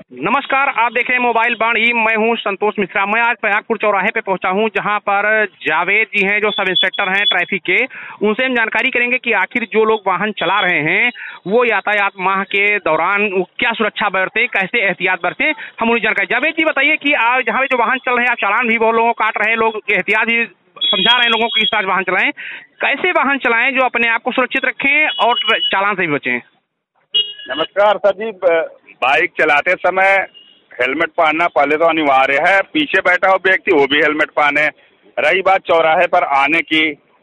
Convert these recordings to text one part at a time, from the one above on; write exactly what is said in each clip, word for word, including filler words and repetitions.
नमस्कार, आप देख रहे हैं मोबाइल बाणी। मैं हूं संतोष मिश्रा। मैं आज प्रयागपुर चौराहे पे पहुंचा हूं, जहां पर जावेद जी हैं, जो सब इंस्पेक्टर हैं ट्रैफिक के। उनसे हम जानकारी करेंगे कि आखिर जो लोग वाहन चला रहे हैं वो यातायात माह के दौरान क्या सुरक्षा बरते, कैसे एहतियात बरते, हम उन्हें जानकारी। जावेद जी बताइए कि आज जहाँ पे जो वाहन चल रहे हैं, आप चालान भी बहुत लोगों को काट रहे हैं, लोग एहतियात भी समझा रहे हैं लोगों को किस तरह वाहन चलाएं, कैसे वाहन चलाएं जो अपने आप को सुरक्षित रखें और चालान से भी बचें। नमस्कार सर जी। बाइक चलाते समय हेलमेट पहनना पहले तो अनिवार्य है। पीछे बैठा हो व्यक्ति वो भी हेलमेट पहने। रही बात चौराहे पर आने की,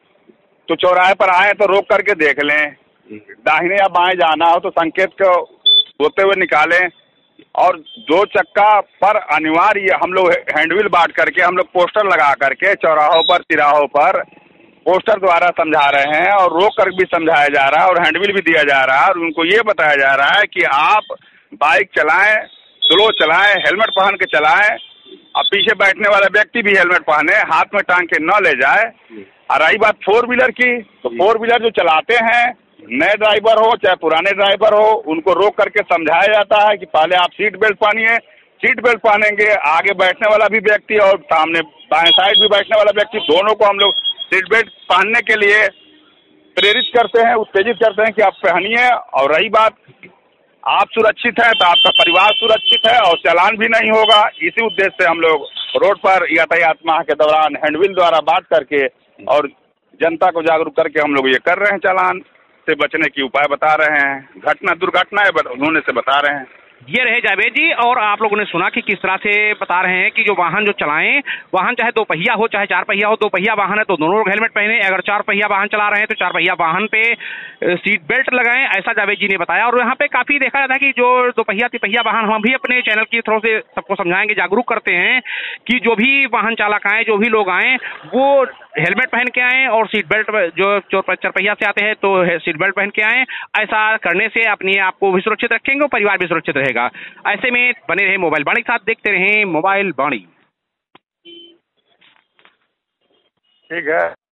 तो चौराहे पर आए तो रोक करके देख लें। दाहिने या बाएं जाना हो तो संकेत को होते हुए निकालें। और दो चक्का पर अनिवार्य हम लोग हैंडविल बांट करके हम लोग पोस्टर लगा करके चौराहों पर तिराहों पर पोस्टर द्वारा समझा रहे हैं, और रोक कर भी समझाया जा रहा है और हैंडविल भी दिया जा रहा है। और उनको ये बताया जा रहा है कि आप बाइक चलाएं, स्लो चलाएं, हेलमेट पहन के चलाएं। अब पीछे बैठने वाला व्यक्ति भी हेलमेट पहने, हाथ में टांग के न ले जाए। और रही बात फोर व्हीलर की, तो फोर व्हीलर जो चलाते हैं, नए ड्राइवर हो चाहे पुराने ड्राइवर हो, उनको रोक करके समझाया जाता है कि पहले आप सीट बेल्ट पहनिए। सीट बेल्ट पहनेंगे, आगे बैठने वाला भी व्यक्ति और सामने बाएं साइड भी बैठने वाला व्यक्ति, दोनों को हम लोग सीट बेल्ट पहनने के लिए प्रेरित करते हैं, उत्तेजित करते हैं कि आप पहनिए। और रही बात, आप सुरक्षित हैं तो आपका परिवार सुरक्षित है और चालान भी नहीं होगा। इसी उद्देश्य से हम लोग रोड पर यातायात माह के दौरान हैंडविल द्वारा बांट करके और जनता को जागरूक करके हम लोग ये कर रहे हैं, चालान से बचने की उपाय बता रहे हैं, घटना दुर्घटनाएं होने से बता रहे हैं। ये रहे जावेद जी। और आप लोगों ने सुना कि किस तरह से बता रहे हैं कि जो वाहन जो चलाएं, वाहन चाहे दो पहिया हो चाहे चार पहिया हो, दो पहिया वाहन है तो दोनों लोग हेलमेट पहने। अगर चार पहिया वाहन चला रहे हैं तो चार पहिया वाहन पे सीट बेल्ट लगाएं, ऐसा जावेद जी ने बताया। और यहाँ पे काफी देखा जाता है कि जो दो पहिया तिपहिया वाहन, हम भी अपने चैनल की थ्रू से सबको समझाएंगे, जागरूक करते हैं कि जो भी वाहन चालक आए, जो भी लोग आए, वो हेलमेट पहन के आए और सीट बेल्ट, जो चार पहिया से आते हैं तो सीट बेल्ट पहन के आए। ऐसा करने से अपने आप को भी सुरक्षित रखेंगे और परिवार भी सुरक्षित रहेगा। ऐसे में बने रहे मोबाइल बाणी के साथ, देखते रहे मोबाइल बाणी। ठीक है।